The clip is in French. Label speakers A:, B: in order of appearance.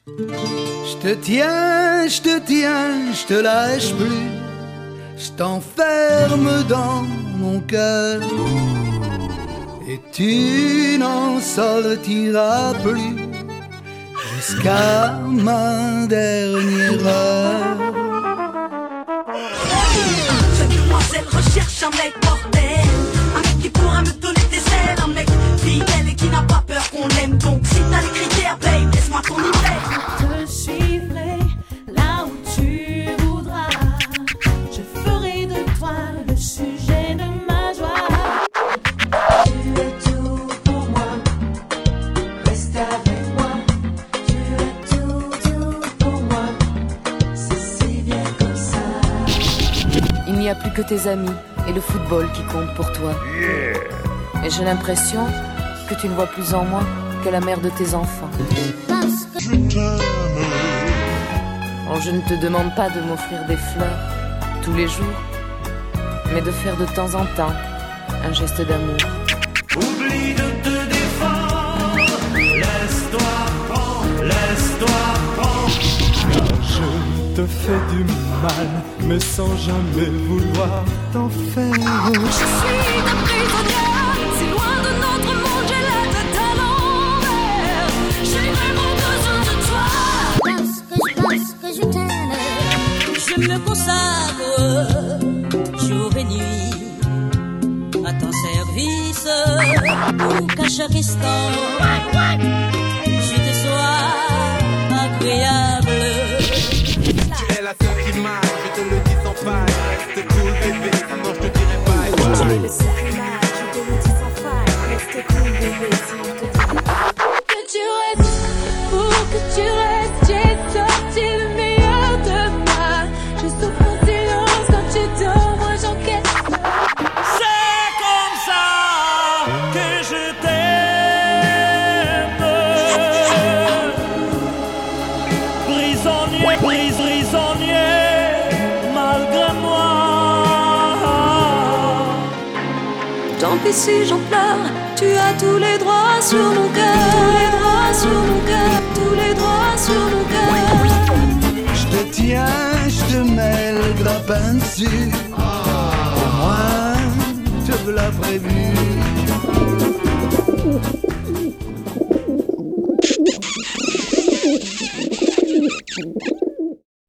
A: Je te tiens, je te lâche plus. Je t'enferme dans mon cœur. Et tu n'en sortiras plus jusqu'à ma dernière heure.
B: Cette demoiselle recherche un mec mortel, un mec qui pourra me donner des ailes, un mec fidèle et qui n'a pas peur qu'on l'aime. Donc si t'as les critères, babe, laisse-moi ton idée.
C: Je te suivrai là où tu voudras. Je ferai de toi le sujet de ma joie.
D: Tu es tout pour moi, reste avec moi. Tu es tout pour moi, c'est si bien comme ça.
E: Il n'y a plus que tes amis et le football qui compte pour toi. Et j'ai l'impression que tu ne vois plus en moi que la mère de tes enfants. Oh, je ne te demande pas de m'offrir des fleurs tous les jours, mais de faire de temps en temps un geste d'amour.
F: Oublie de te défendre, laisse-toi prendre, laisse-toi prendre.
G: Je te fais du mal, mais sans jamais vouloir t'en faire.
C: Je suis ta prisonnière, si loin de notre monde, j'ai la tête à l'envers. J'ai vraiment besoin de toi.
H: Parce que je t'aime.
B: Je me consacre jour et nuit à ton service, pour qu'à chaque instant je te sois agréable.
I: Tu es la seule qui m'aille, je te le dis sans faille. Reste cool bébé, sinon je te dirai bye.
C: Tu es le seul image, je te le dis sans faille. Reste cool bébé, sinon je te dirai bye. Que tu restes, pour que tu restes, j'ai sorti le meilleur de moi. Je souffre en silence quand tu dors, moi j'enquête.
F: C'est comme ça que je t'aime. Prisonnier, prisonnier, malgré moi.
C: Tant pis si j'en pleure, tu as tous les droits sur mon cœur. Tous les droits sur mon cœur, tous les droits sur mon cœur.
A: Je te tiens, je te mets le grappin dessus. Au moins, te l'as prévu.